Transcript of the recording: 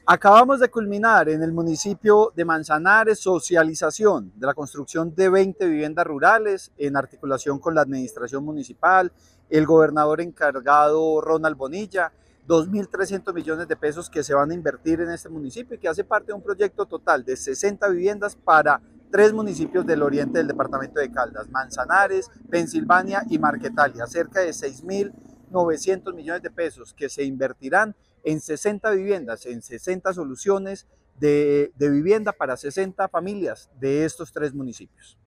Acabamos de culminar en el municipio de Manzanares socialización de la construcción de 20 viviendas rurales en articulación con la administración municipal, el gobernador encargado Ronald Bonilla, 2.300 millones de pesos que se van a invertir en este municipio y que hace parte de un proyecto total de 60 viviendas para tres municipios del oriente del departamento de Caldas, Manzanares, Pensilvania y Marquetalia, cerca de 6.900 millones de pesos que se invertirán en 60 viviendas, en 60 soluciones de vivienda para 60 familias de estos tres municipios.